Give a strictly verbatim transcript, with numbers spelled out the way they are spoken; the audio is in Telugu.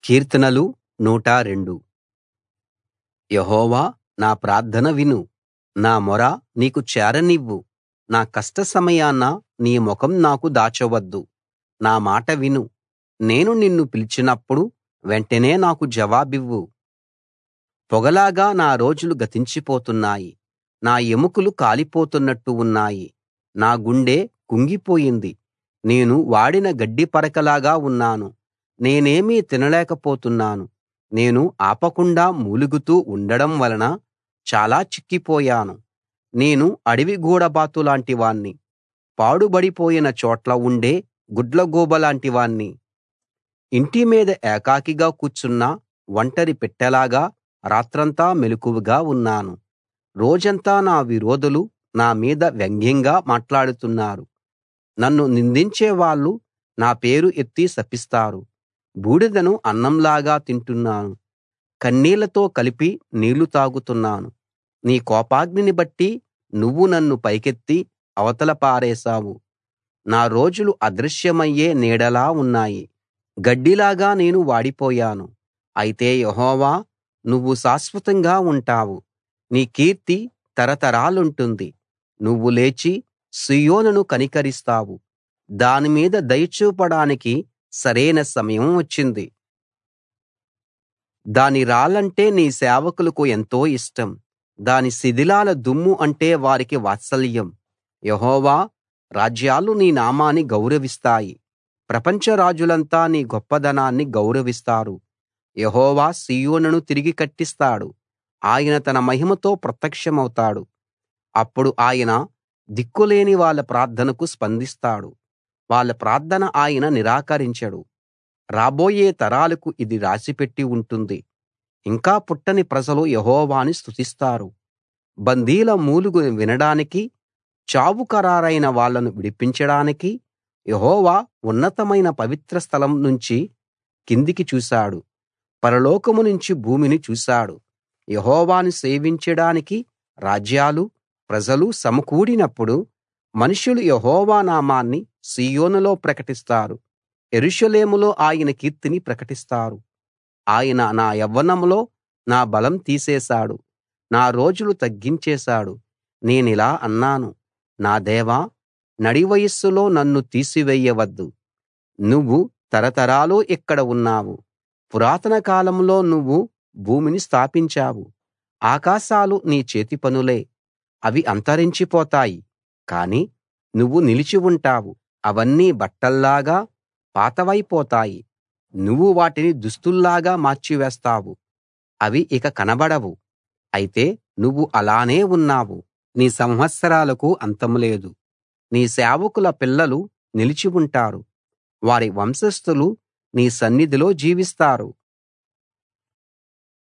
కీర్తనలు నూట రెండు. యెహోవా నా ప్రార్థన విను, నా మొర నీకు చేరనివ్వు. నా కష్ట సమయాన నీ ముఖం నాకు దాచవద్దు. నా మాట విను, నేను నిన్ను పిలిచినప్పుడు వెంటనే నాకు జవాబివ్వు. పొగలాగా నా రోజులు గతించిపోతున్నాయి, నా ఎముకలు కాలిపోతున్నట్టు ఉన్నాయి. నా గుండె కుంగిపోయింది, నేను వాడిన గడ్డి పరకలాగా ఉన్నాను. నేనేమీ తినలేకపోతున్నాను. నేను ఆపకుండా మూలుగుతూ ఉండడం వలన చాలా చిక్కిపోయాను. నేను అడవి గూడబాతులాంటి వాణ్ణి, పాడుబడిపోయిన చోట్ల ఉండే గుడ్లగూబలాంటి వాణ్ణి. ఇంటి మీద ఏకాకిగా కూర్చున్న ఒంటరి పిట్టలాగా రాత్రంతా మెలకువగా ఉన్నాను. రోజంతా నా విరోధులు నా మీద వ్యంగ్యంగా మాట్లాడుతున్నారు. నన్ను నిందించే వాళ్ళు నా పేరు ఎత్తి శపిస్తారు. బూడిదను అన్నంలాగా తింటున్నాను, కన్నీళ్లతో కలిపి నీళ్లు తాగుతున్నాను. నీ కోపాగ్నిని బట్టి నువ్వు నన్ను పైకెత్తి అవతల పారేశావు. నా రోజులు అదృశ్యమయ్యే నీడలా ఉన్నాయి, గడ్డిలాగా నేను వాడిపోయాను. అయితే యెహోవా, నువ్వు శాశ్వతంగా ఉంటావు. నీ కీర్తి తరతరాలుంటుంది. నువ్వు లేచి సీయోనును కనికరిస్తావు. దాని మీద దయ చూపడానికి సరైన సమయం వచ్చింది. దాని రాళ్లంటే నీ సేవకులకు ఎంతో ఇష్టం. దాని శిథిలాల దుమ్ము అంటే వారికి వాత్సల్యం. యెహోవా, రాజ్యాలు నీ నామాన్ని గౌరవిస్తాయి. ప్రపంచ రాజులంతా నీ గొప్పదనాన్ని గౌరవిస్తారు. యెహోవా సీయోనును తిరిగి కట్టిస్తాడు. ఆయన తన మహిమతో ప్రత్యక్షమవుతాడు. అప్పుడు ఆయన దిక్కులేని వాళ్ళ ప్రార్థనకు స్పందిస్తాడు. వాళ్ళ ప్రార్థన ఆయన నిరాకరించడు. రాబోయే తరాలకు ఇది రాసిపెట్టి ఉంటుంది. ఇంకా పుట్టని ప్రజలు యెహోవాను స్తుతిస్తారు. బందీల మూలుగు వినడానికి, చావు ఖరారైన వాళ్ళను విడిపించడానికి యెహోవా ఉన్నతమైన పవిత్ర స్థలం నుంచి కిందికి చూశాడు. పరలోకం నుంచి భూమిని చూశాడు. యెహోవాను సేవించడానికి రాజ్యాలు, ప్రజలు సమకూడినప్పుడు మనుషులు యెహోవా నామాన్ని సీయోనులో ప్రకటిస్తారు. యెరూషలేములో ఆయన కీర్తిని ప్రకటిస్తారు. ఆయన నా యవ్వనంలో నా బలం తీసేశాడు, నా రోజులు తగ్గించేశాడు. నేనిలా అన్నాను, నా దేవా, నడివయస్సులో నన్ను తీసివేయవద్దు. నువ్వు తరతరాలు ఇక్కడ ఉన్నావు. పురాతన కాలంలో నువ్వు భూమిని స్థాపించావు. ఆకాశాలు నీ చేతి పనులే. అవి అంతరించిపోతాయి, కానీ నువ్వు నిలిచి ఉంటావు. అవన్నీ బట్టల్లాగా పాతవైపోతాయి. నువ్వు వాటిని దుస్తుల్లాగా మార్చివేస్తావు. అవి ఇక కనబడవు. అయితే నువ్వు అలానే ఉన్నావు. నీ సంవత్సరాలకు అంతం లేదు. నీ సేవకుల పిల్లలు నిలిచి ఉంటారు. వారి వంశస్థులు నీ సన్నిధిలో జీవిస్తారు.